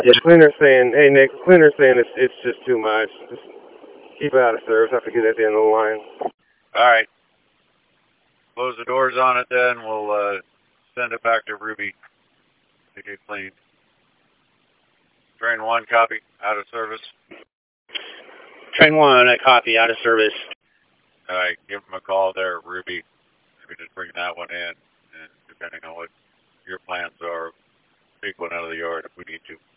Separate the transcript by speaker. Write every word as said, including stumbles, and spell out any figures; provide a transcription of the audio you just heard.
Speaker 1: Yeah, cleaner's saying, hey Nick, cleaner's saying it's it's just too much. Just keep it out of service. I have to get at the end of the line.
Speaker 2: All right. Close the doors on it then. We'll uh, send it back to Ruby to get cleaned. Train one, copy, out of service.
Speaker 3: Train one, I copy, out of service.
Speaker 2: All right, give them a call there, Ruby. Maybe just bring that one in, and depending on what your plans are, take one out of the yard if we need to.